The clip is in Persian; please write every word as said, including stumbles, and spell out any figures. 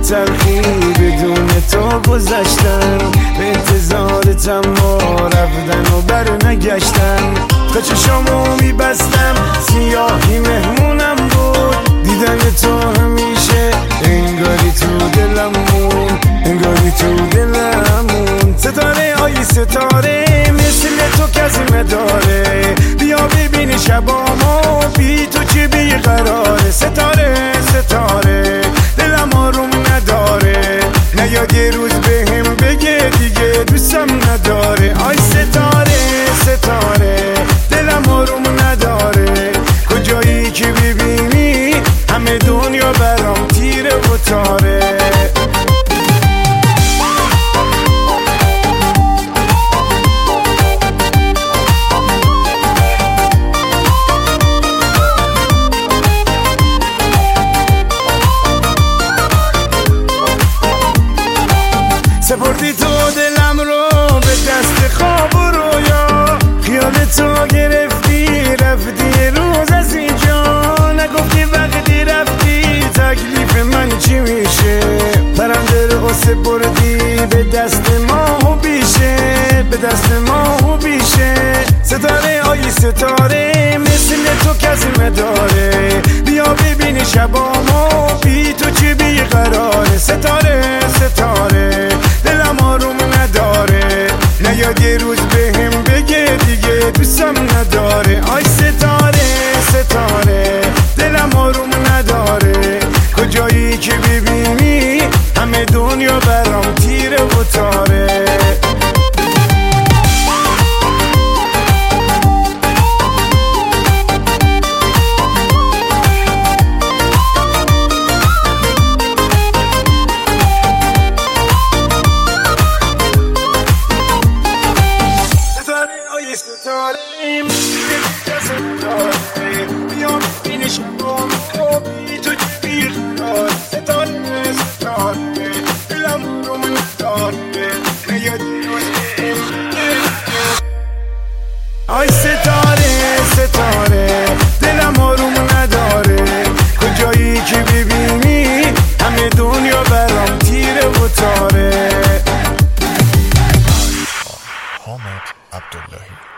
تلخی بدون تو گذشتن، به انتظارتم و رفتن و بر نگشتن. تا چشامو میبستم سیاهی مهمونم بود، دیدن تو همیشه انگاری تو دلمون، انگاری تو دلمون. ستاره های ستاره مثل تو کسی نداره، بیا ببین شبامو بی تو چه بیقراره. ستاره ستاره دلم آروم نداره، نیاد یه روز بهم بگه دیگه دوستم نداره. آی ستاره ستاره دلم آروم نداره، کجایی که ببینی همه دنیا برام تیره و تاره. سپردی تو دلم رو به دست خواب و رویا، خیال تو گرفتی رفتی روز از اینجا، نگفتی وقتی رفتی تکلیف من چی میشه. پرنده رو سپردی به دست ماه و بیشه، به دست ماه و بیشه. ستاره آی ستاره مثل تو کسی نداره، بیا ببینی شبامو بی تو چی بیقراره. ستاره ستاره دلم آروم نداره، نیاد یه روز بهم بگه دیگه دوستم نداره. آی ستاره ستاره دلم آروم نداره، کجایی که ببینی همه دنیا برام تیره و تاره. آی ستاره ستاره دلم آروم نداره، کجایی که ببینی همه دنیا برام تیره و تاره. حامد عبداللهی